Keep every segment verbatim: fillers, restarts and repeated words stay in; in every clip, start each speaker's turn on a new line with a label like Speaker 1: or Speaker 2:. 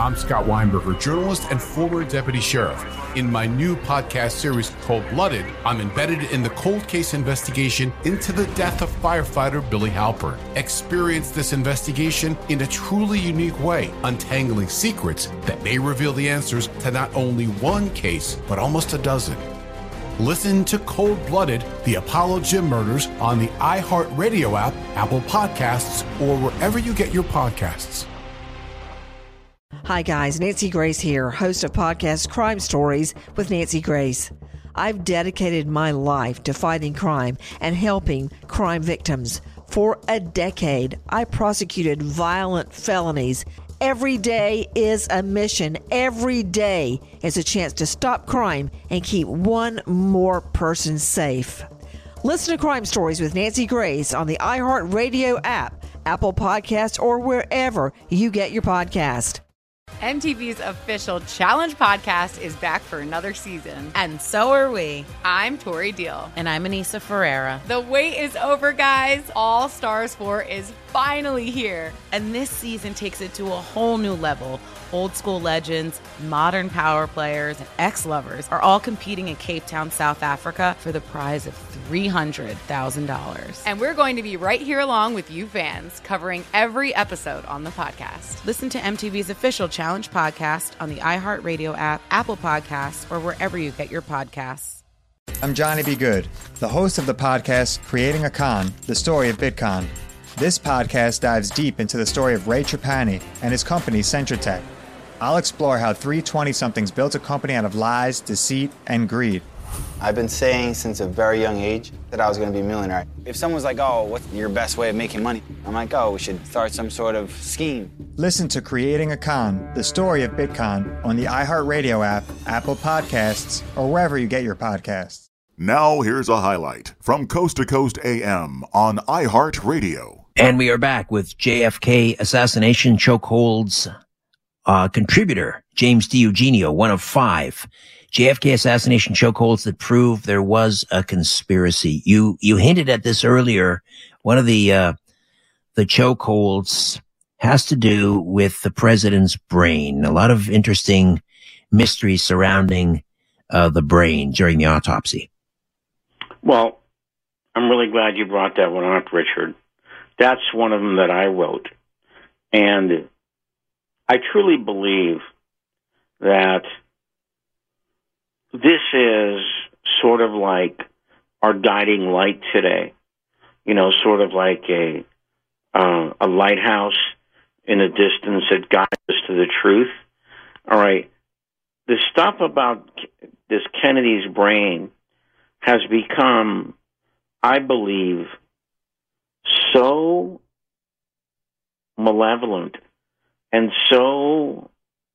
Speaker 1: I'm Scott Weinberger, journalist and former deputy sheriff. In my new podcast series, Cold Blooded, I'm embedded in the cold case investigation into the death of firefighter Billy Halpern. Experience this investigation in a truly unique way, untangling secrets that may reveal the answers to not only one case, but almost a dozen. Listen to Cold Blooded, the Apollo Gym Murders on the iHeartRadio app, Apple Podcasts, or wherever you get your podcasts.
Speaker 2: Hi guys, Nancy Grace here, host of podcast Crime Stories with Nancy Grace. I've dedicated my life to fighting crime and helping crime victims. For a decade, I prosecuted violent felonies. Every day is a mission. Every day is a chance to stop crime and keep one more person safe. Listen to Crime Stories with Nancy Grace on the iHeartRadio app, Apple Podcasts, or wherever you get your podcast.
Speaker 3: M T V's official Challenge podcast is back for another season.
Speaker 4: And so are we.
Speaker 3: I'm Tori Deal.
Speaker 4: And I'm Anissa Ferreira.
Speaker 3: The wait is over, guys. All Stars four is finally here.
Speaker 4: And this season takes it to a whole new level. Old school legends, modern power players, and ex-lovers are all competing in Cape Town, South Africa for the prize of three hundred thousand dollars.
Speaker 3: And we're going to be right here along with you fans, covering every episode on the podcast.
Speaker 4: Listen to M T V's official Challenge podcast on the iHeartRadio app, Apple Podcasts, or wherever you get your podcasts.
Speaker 5: I'm Johnny B. Good, the host of the podcast Creating a Con, the story of Bitcoin. This podcast dives deep into the story of Ray Trapani and his company Centratech. I'll explore how three twenty-somethings built a company out of lies, deceit, and greed.
Speaker 6: I've been saying since a very young age that I was going to be a millionaire. If someone's like, oh, what's your best way of making money? I'm like, oh, we should start some sort of scheme.
Speaker 5: Listen to Creating a Con, the story of Bitcoin on the iHeartRadio app, Apple Podcasts, or wherever you get your podcasts.
Speaker 7: Now here's a highlight from Coast to Coast A M on iHeartRadio.
Speaker 8: And we are back with J F K Assassination Chokeholds uh, contributor, James DiEugenio, one of five J F K assassination chokeholds that prove there was a conspiracy. You, you hinted at this earlier. One of the, uh, the chokeholds has to do with the president's brain. A lot of interesting mysteries surrounding, uh, the brain during the autopsy.
Speaker 9: Well, I'm really glad you brought that one up, Richard. That's one of them that I wrote. And I truly believe that this is sort of like our guiding light today, you know, sort of like a uh, a lighthouse in the distance that guides us to the truth. All right, the stuff about this Kennedy's brain has become, I believe, so malevolent and so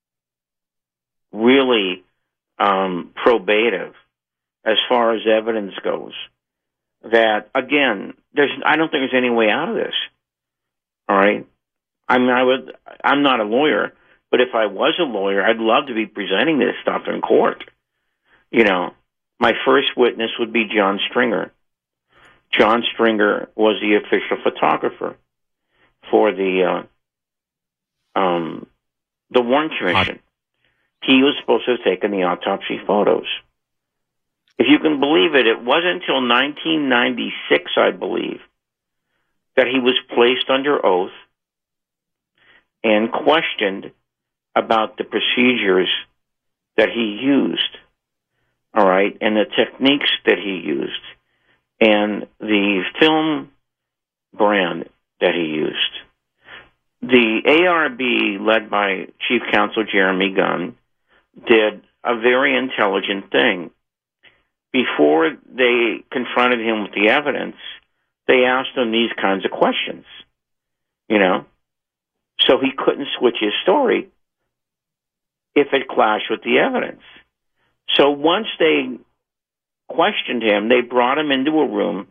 Speaker 9: really Um, probative as far as evidence goes, that again, there's I don't think there's any way out of this. All right, I mean, I would. I'm not a lawyer, but if I was a lawyer, I'd love to be presenting this stuff in court. You know, my first witness would be John Stringer. John Stringer was the official photographer for the uh, um, the Warren Commission. He was supposed to have taken the autopsy photos. If you can believe it, it wasn't until nineteen ninety-six, I believe, that he was placed under oath and questioned about the procedures that he used, all right, and the techniques that he used, and the film brand that he used. The A R B, led by Chief Counsel Jeremy Gunn, did a very intelligent thing. Before they confronted him with the evidence, they asked him these kinds of questions, you know, so he couldn't switch his story if it clashed with the evidence. So once they questioned him, they brought him into a room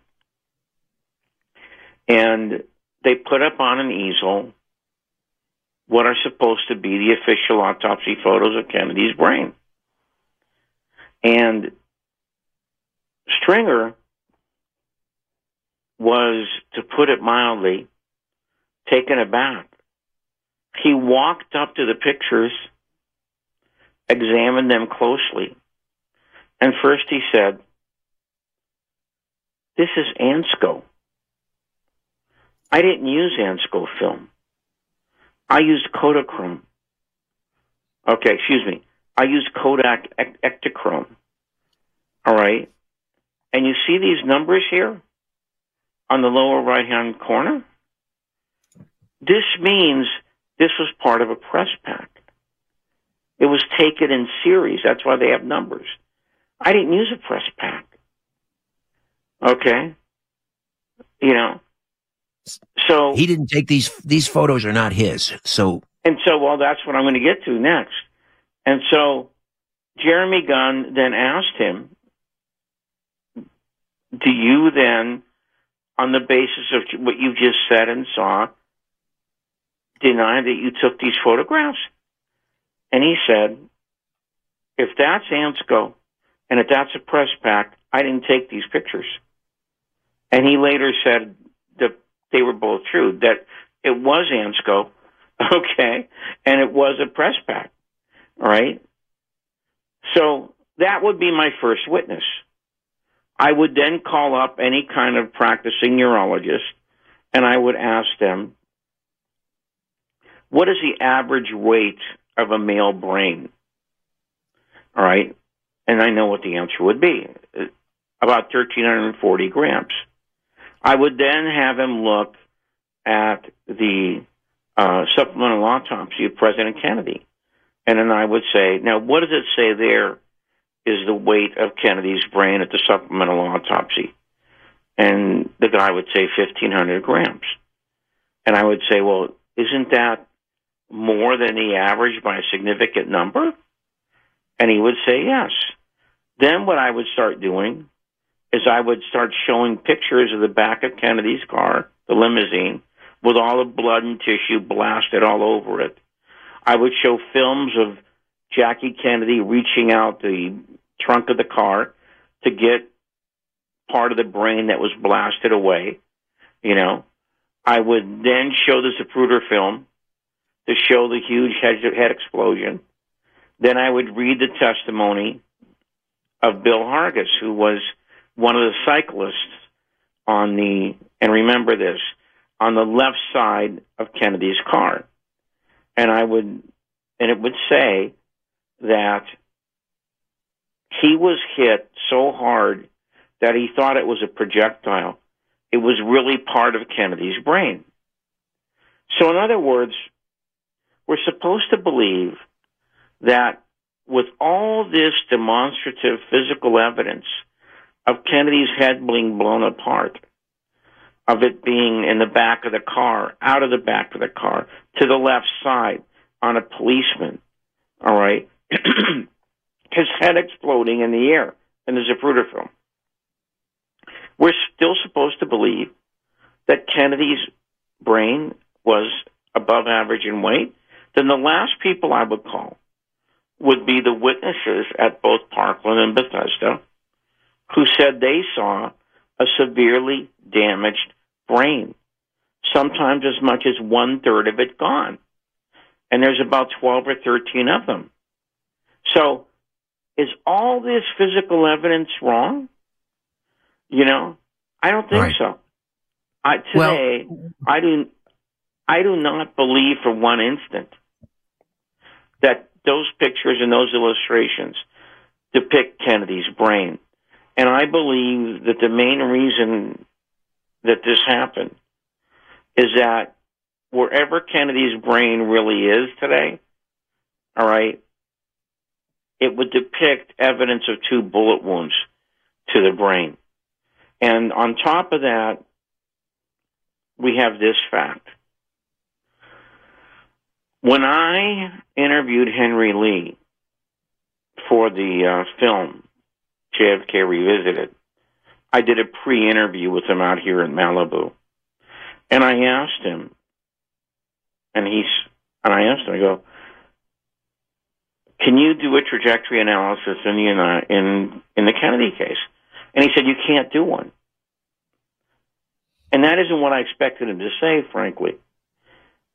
Speaker 9: and they put up on an easel what are supposed to be the official autopsy photos of Kennedy's brain. And Stringer was, to put it mildly, taken aback he walked up to the pictures, examined them closely, and first he said, "This is Ansco. I didn't use Ansco film. I used Kodachrome. Okay, excuse me. I used Kodak Ektachrome. All right? And you see these numbers here on the lower right-hand corner? This means this was part of a press pack. It was taken in series. That's why they have numbers. I didn't use a press pack. Okay? You know? So
Speaker 8: he didn't take these, these photos are not his. So,
Speaker 9: and so, well, that's what I'm going to get to next. And so Jeremy Gunn then asked him, do you then, on the basis of what you just said and saw, deny that you took these photographs? And he said, if that's Ansco and if that's a press pack, I didn't take these pictures. And he later said that they were both true, that it was Ansco, okay, and it was a press pack, all right? So that would be my first witness. I would then call up any kind of practicing neurologist, and I would ask them, what is the average weight of a male brain? All right? And I know what the answer would be, about one thousand three hundred forty grams. I would then have him look at the uh, supplemental autopsy of President Kennedy. And then I would say, now, what does it say there is the weight of Kennedy's brain at the supplemental autopsy? And the guy would say fifteen hundred grams. And I would say, well, isn't that more than the average by a significant number? And he would say yes. Then what I would start doing is I would start showing pictures of the back of Kennedy's car, the limousine, with all the blood and tissue blasted all over it. I would show films of Jackie Kennedy reaching out the trunk of the car to get part of the brain that was blasted away, you know. I would then show the Zapruder film to show the huge head, head explosion. Then I would read the testimony of Bill Hargis, who was one of the cyclists on the, and remember this, on the left side of Kennedy's car. And I would, and it would say that he was hit so hard that he thought it was a projectile. It was really part of Kennedy's brain. So in other words, we're supposed to believe that with all this demonstrative physical evidence of Kennedy's head being blown apart, of it being in the back of the car, out of the back of the car, to the left side, on a policeman, all right, his head exploding in the air in the Zapruder film. We're still supposed to believe that Kennedy's brain was above average in weight. Then the last people I would call would be the witnesses at both Parkland and Bethesda who said they saw a severely damaged brain, sometimes as much as one-third of it gone. And there's about twelve or thirteen of them. So is all this physical evidence wrong? You know, I don't think
Speaker 8: right.
Speaker 9: so. I, today, well, I do, I do not believe for one instant that those pictures and those illustrations depict Kennedy's brain. And I believe that the main reason that this happened is that wherever Kennedy's brain really is today, all right, it would depict evidence of two bullet wounds to the brain. And on top of that, we have this fact. When I interviewed Henry Lee for the uh, film J F K Revisited, I did a pre-interview with him out here in Malibu. And I asked him, and he's, and I asked him, I go, can you do a trajectory analysis in the, uh, in, in the Kennedy case? And he said, you can't do one. And that isn't what I expected him to say, frankly.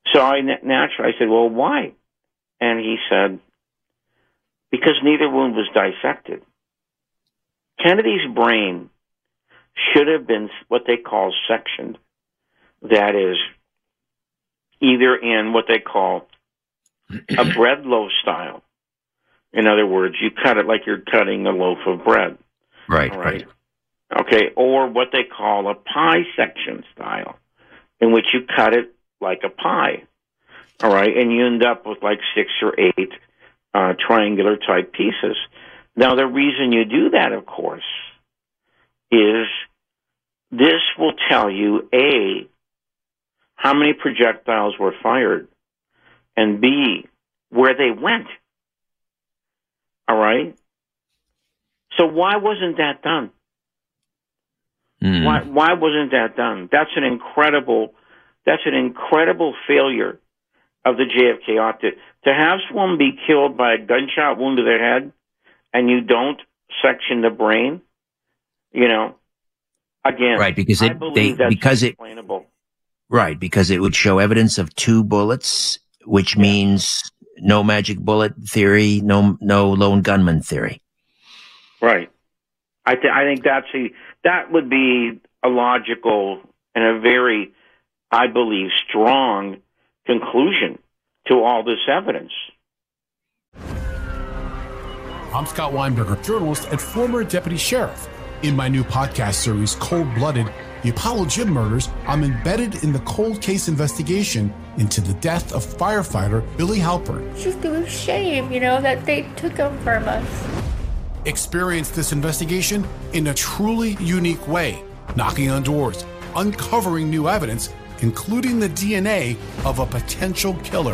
Speaker 9: So I naturally, I said, well, why? And he said, because neither wound was dissected. Kennedy's brain should have been what they call sectioned. That is, either in what they call a bread loaf style. In other words, you cut it like you're cutting a loaf of bread.
Speaker 8: Right,
Speaker 9: right,
Speaker 8: right.
Speaker 9: Okay, or what they call a pie section style, in which you cut it like a pie. All right, and you end up with like six or eight uh, triangular type pieces. Now, the reason you do that, of course, is this will tell you, A, how many projectiles were fired, and B, where they went. All right? So why wasn't that done?
Speaker 8: Mm.
Speaker 9: Why why wasn't that done? That's an incredible that's an incredible failure of the J F K op. To, to have someone be killed by a gunshot wound to their head and you don't section the brain, you know, again,
Speaker 8: right, because it
Speaker 9: I believe
Speaker 8: they,
Speaker 9: that's
Speaker 8: because it
Speaker 9: explainable.
Speaker 8: Right, because it would show evidence of two bullets, which
Speaker 9: Yeah.
Speaker 8: means no magic bullet theory, no no lone gunman theory.
Speaker 9: Right. I, th- I think that's a, that would be a logical and a very, I believe, strong conclusion to all this evidence.
Speaker 1: I'm Scott Weinberger, journalist and former deputy sheriff. In my new podcast series, Cold Blooded, The Apollo Gym Murders, I'm embedded in the cold case investigation into the death of firefighter Billy Halpern.
Speaker 10: It's just a shame, you know, that they took him from us.
Speaker 1: Experience this investigation in a truly unique way, knocking on doors, uncovering new evidence, including the D N A of a potential killer.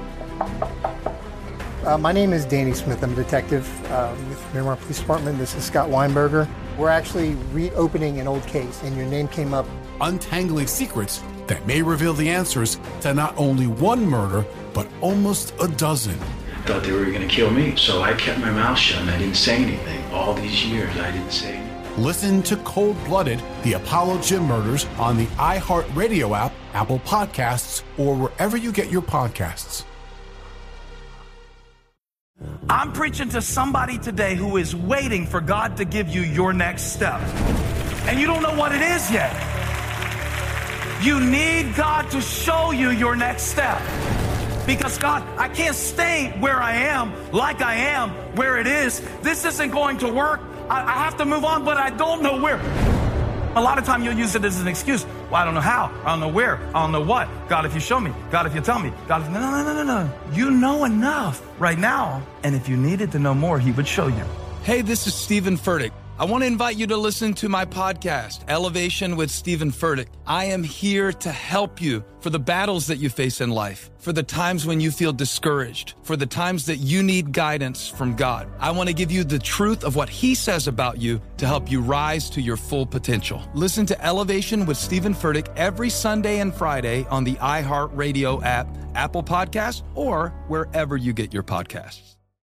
Speaker 11: Uh, my name is Danny Smith. I'm a detective uh, with Miramar Police Department. This is Scott Weinberger. We're actually reopening an old case, and your name came up.
Speaker 1: Untangling secrets that may reveal the answers to not only one murder, but almost a dozen.
Speaker 12: Thought they were going to kill me, so I kept my mouth shut and I didn't say anything. All these years, I didn't say anything.
Speaker 1: Listen to Cold Blooded, The Apollo Gym Murders on the iHeartRadio app, Apple Podcasts, or wherever you get your podcasts.
Speaker 13: I'm preaching to somebody today who is waiting for God to give you your next step. And you don't know what it is yet. You need God to show you your next step. Because God, I can't stay where I am, like I am, where it is. This isn't going to work. I, I have to move on, but I don't know where. A lot of time you'll use it as an excuse. Well, I don't know how. I don't know where. I don't know what. God, if you show me. God, if you tell me. God, if... No, no, no, no, no. You know enough right now. And if you needed to know more, he would show you.
Speaker 14: Hey, this is Stephen Furtick. I want to invite you to listen to my podcast, Elevation with Stephen Furtick. I am here to help you for the battles that you face in life, for the times when you feel discouraged, for the times that you need guidance from God. I want to give you the truth of what he says about you to help you rise to your full potential. Listen to Elevation with Stephen Furtick every Sunday and Friday on the iHeartRadio app, Apple Podcasts, or wherever you get your podcasts.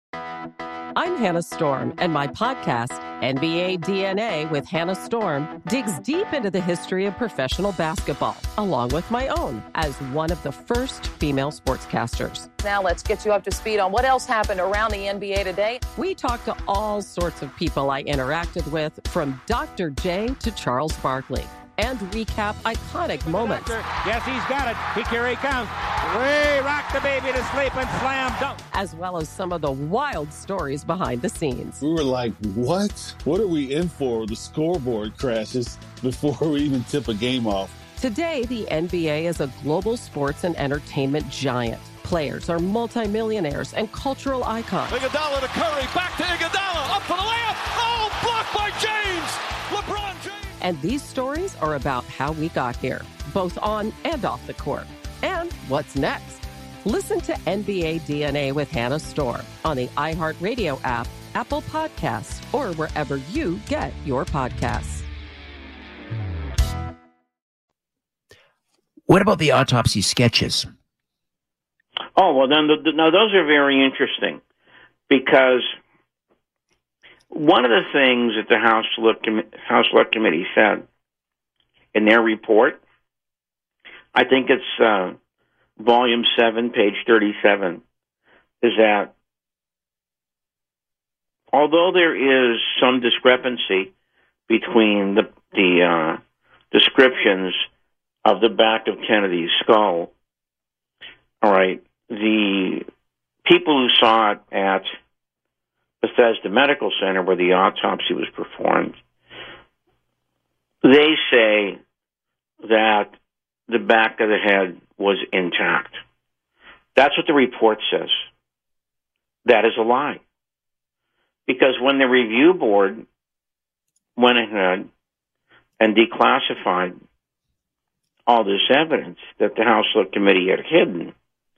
Speaker 15: I'm Hannah Storm, and my podcast, N B A D N A with Hannah Storm, digs deep into the history of professional basketball, along with my own, as one of the first female sportscasters.
Speaker 16: Now let's get you up to speed on what else happened around the N B A today.
Speaker 15: We talked to all sorts of people I interacted with, from Doctor J to Charles Barkley, and recap iconic moments.
Speaker 17: Yes, he's got it. He, here he comes. Way rock the baby to sleep and slam dunk.
Speaker 15: As well as some of the wild stories behind the scenes.
Speaker 18: We were like, what? What are we in for? The scoreboard crashes before we even tip a game off.
Speaker 15: Today, the N B A is a global sports and entertainment giant. Players are multimillionaires and cultural icons.
Speaker 17: Iguodala to Curry, back to Iguodala, up for the layup. Oh, blocked by James. LeBron James.
Speaker 15: And these stories are about how we got here, both on and off the court. And what's next? Listen to N B A D N A with Hannah Storm on the iHeartRadio app, Apple Podcasts, or wherever you get your podcasts.
Speaker 8: What about the autopsy sketches?
Speaker 9: Oh, well, then, the, the, now those are very interesting, because one of the things that the House Select, House Select Committee said in their report, I think it's uh, volume seven, page thirty-seven, is that although there is some discrepancy between the, the uh, descriptions of the back of Kennedy's skull, all right, the people who saw it at Bethesda Medical Center where the autopsy was performed, they say that the back of the head was intact. That's what the report says. That is a lie. Because when the review board went ahead and declassified all this evidence that the House Select Committee had hidden,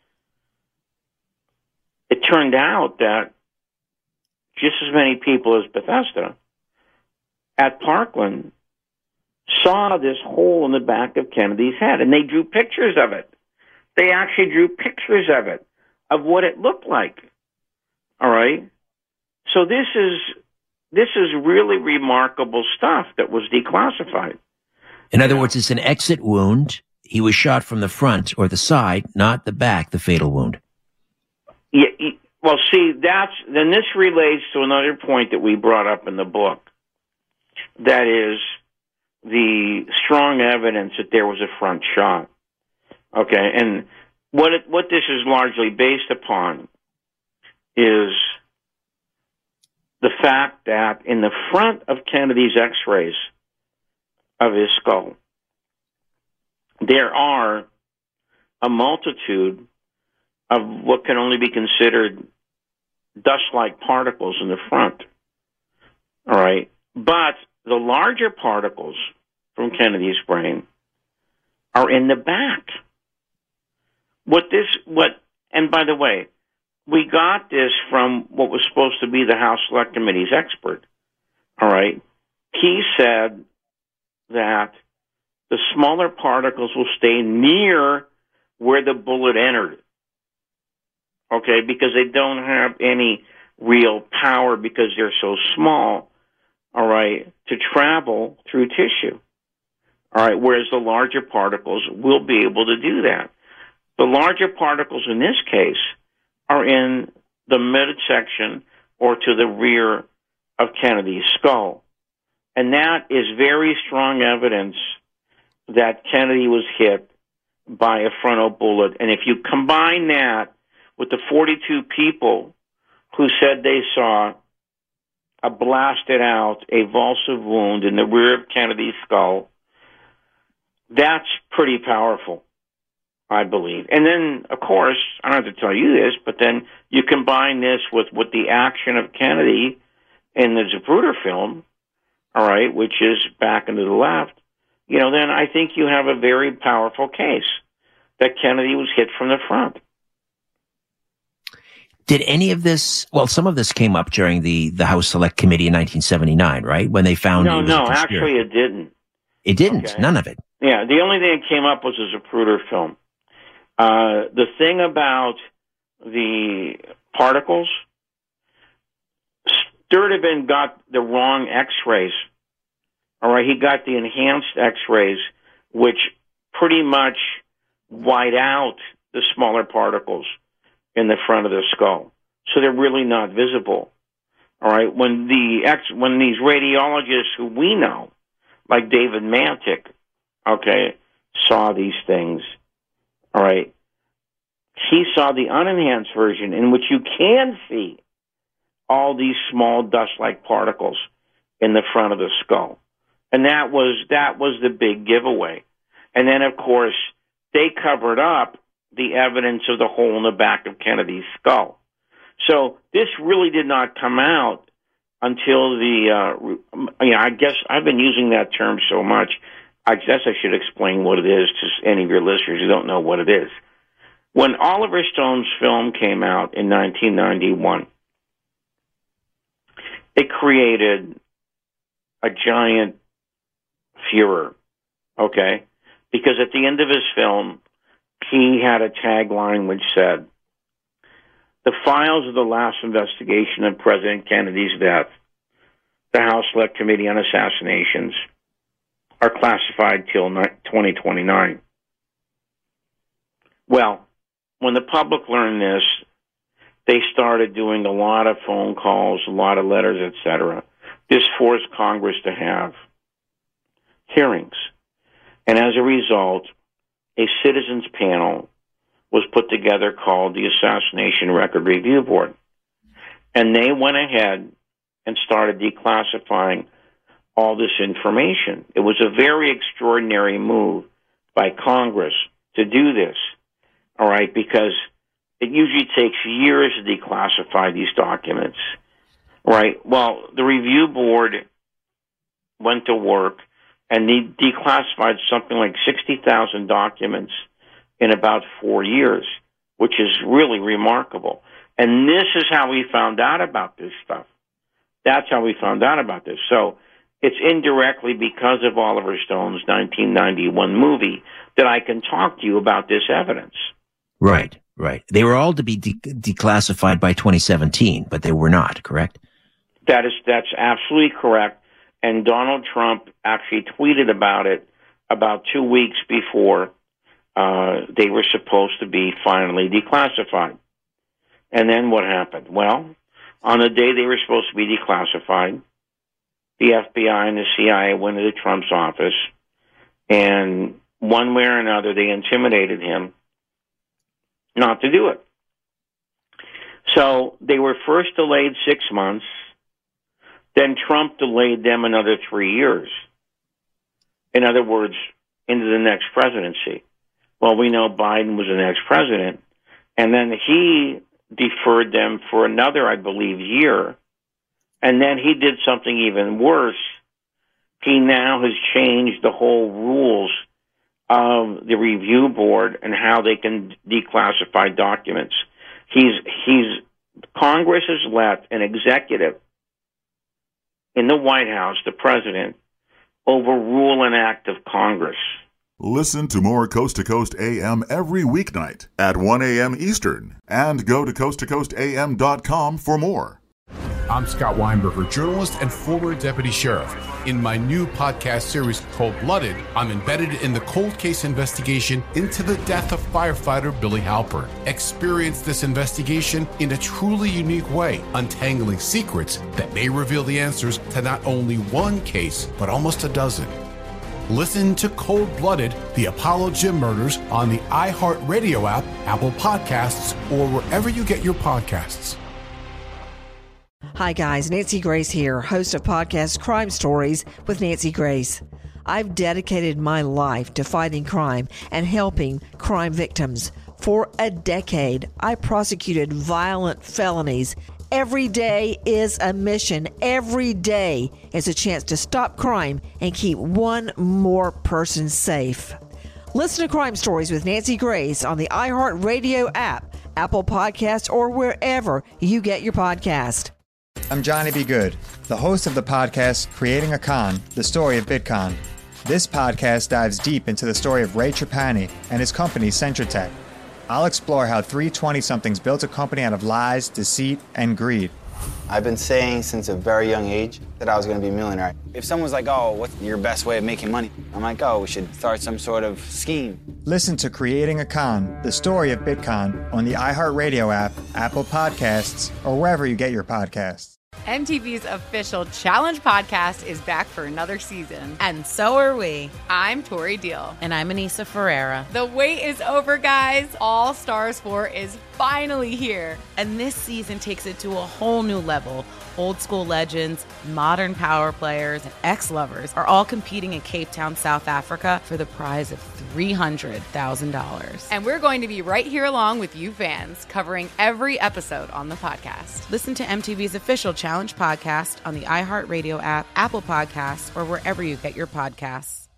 Speaker 9: it turned out that just as many people as Bethesda at Parkland saw this hole in the back of Kennedy's head, and they drew pictures of it. They actually drew pictures of it, of what it looked like. All right? So this is this is really remarkable stuff that was declassified.
Speaker 8: In other words, it's an exit wound. He was shot from the front or the side, not the back, the fatal wound.
Speaker 9: Yeah, well, see, that's then this relates to another point that we brought up in the book. That is the strong evidence that there was a front shot. Okay, and what it, what this is largely based upon is the fact that in the front of Kennedy's x-rays of his skull, there are a multitude of what can only be considered dust-like particles in the front. All right, but the larger particles from Kennedy's brain are in the back. What this, what, and by the way, we got this from what was supposed to be the House Select Committee's expert. All right, he said that the smaller particles will stay near where the bullet entered. Okay, because they don't have any real power because they're so small. All right, to travel through tissue. All right, whereas the larger particles will be able to do that. The larger particles in this case are in the midsection or to the rear of Kennedy's skull. And that is very strong evidence that Kennedy was hit by a frontal bullet. And if you combine that with the forty-two people who said they saw a blasted out, avulsive wound in the rear of Kennedy's skull, that's pretty powerful, I believe. And then, of course, I don't have to tell you this, but then you combine this with, with the action of Kennedy in the Zapruder film, all right, which is back and to the left, you know, then I think you have a very powerful case that Kennedy was hit from the front.
Speaker 8: Did any of this, well, some of this came up during the, the House Select Committee in nineteen seventy-nine, right? When they found
Speaker 9: No,
Speaker 8: it was
Speaker 9: no,
Speaker 8: a conspiracy.
Speaker 9: actually it didn't.
Speaker 8: It didn't,
Speaker 9: Okay.
Speaker 8: none of it.
Speaker 9: Yeah, the only thing that came up was the Zapruder film. Uh, the thing about the particles, Sturdivant got the wrong x-rays. All right, he got the enhanced x-rays, which pretty much white out the smaller particles in the front of the skull. So they're really not visible. All right, when the ex, when these radiologists who we know, like David Mantic, okay, saw these things, all right, he saw the unenhanced version in which you can see all these small dust-like particles in the front of the skull. And that was that was the big giveaway. And then, of course, they covered up the evidence of the hole in the back of Kennedy's skull. So this really did not come out until the, uh, you know, I guess I've been using that term so much, I guess I should explain what it is to any of your listeners who don't know what it is. When Oliver Stone's film came out in nineteen ninety-one, it created a giant furor, okay? Because at the end of his film, he had a tagline which said, "The files of the last investigation of President Kennedy's death, the House Select Committee on Assassinations, are classified till twenty twenty-nine. Well, when the public learned this, they started doing a lot of phone calls, a lot of letters, et cetera. This forced Congress to have hearings. And as a result, a citizens panel was put together called the Assassination Record Review Board. And they went ahead and started declassifying all this information. It was a very extraordinary move by Congress to do this, all right, because it usually takes years to declassify these documents, right? Well, the review board went to work and they declassified something like sixty thousand documents in about four years, which is really remarkable. And this is how we found out about this stuff. That's how we found out about this. So it's indirectly because of Oliver Stone's nineteen ninety-one movie that I can talk to you about this evidence.
Speaker 8: Right, right. They were all to be de- declassified by twenty seventeen, but they were not, correct?
Speaker 9: That is, that's absolutely correct. And Donald Trump actually tweeted about it about two weeks before uh, they were supposed to be finally declassified. And then what happened? Well, on the day they were supposed to be declassified, the F B I and the C I A went into Trump's office, and one way or another, they intimidated him not to do it. So they were first delayed six months. Then Trump delayed them another three years. In other words, into the next presidency. Well, we know Biden was the next president. And then he deferred them for another, I believe, year. And then he did something even worse. He now has changed the whole rules of the review board and how they can declassify documents. He's, he's, Congress has let an executive in the White House, the president, overrule an act of Congress.
Speaker 7: Listen to more Coast to Coast A M every weeknight at one a.m. Eastern, and go to coast to coast a m dot com for more.
Speaker 1: I'm Scott Weinberger, journalist and former deputy sheriff. In my new podcast series, Cold Blooded, I'm embedded in the cold case investigation into the death of firefighter Billy Halpern. Experience this investigation in a truly unique way, untangling secrets that may reveal the answers to not only one case, but almost a dozen. Listen to Cold Blooded, the Apollo Gym Murders on the iHeartRadio app, Apple Podcasts, or wherever you get your podcasts.
Speaker 2: Hi guys, Nancy Grace here, host of podcast Crime Stories with Nancy Grace. I've dedicated my life to fighting crime and helping crime victims. For a decade, I prosecuted violent felonies. Every day is a mission. Every day is a chance to stop crime and keep one more person safe. Listen to Crime Stories with Nancy Grace on the iHeartRadio app, Apple Podcasts, or wherever you get your podcast.
Speaker 5: I'm Johnny B. Good, the host of the podcast Creating a Con, the story of Bitcoin. This podcast dives deep into the story of Ray Trapani and his company Centratech. I'll explore how three twenty-somethings built a company out of lies, deceit, and greed.
Speaker 6: I've been saying since a very young age that I was going to be a millionaire. If someone's like, oh, what's your best way of making money? I'm like, oh, we should start some sort of scheme.
Speaker 5: Listen to Creating a Con, the story of Bitcoin on the iHeartRadio app, Apple Podcasts, or wherever you get your podcasts.
Speaker 3: M T V's official Challenge podcast is back for another season.
Speaker 4: And so are we.
Speaker 3: I'm Tori Deal.
Speaker 4: And I'm Anissa Ferreira.
Speaker 3: The wait is over, guys. All Stars four is finally here.
Speaker 4: And this season takes it to a whole new level. Old school legends, modern power players, and ex-lovers are all competing in Cape Town, South Africa for the prize of three hundred thousand dollars.
Speaker 3: And we're going to be right here along with you fans, covering every episode on the podcast.
Speaker 4: Listen to M T V's official Challenge podcast on the iHeartRadio app, Apple Podcasts, or wherever you get your podcasts.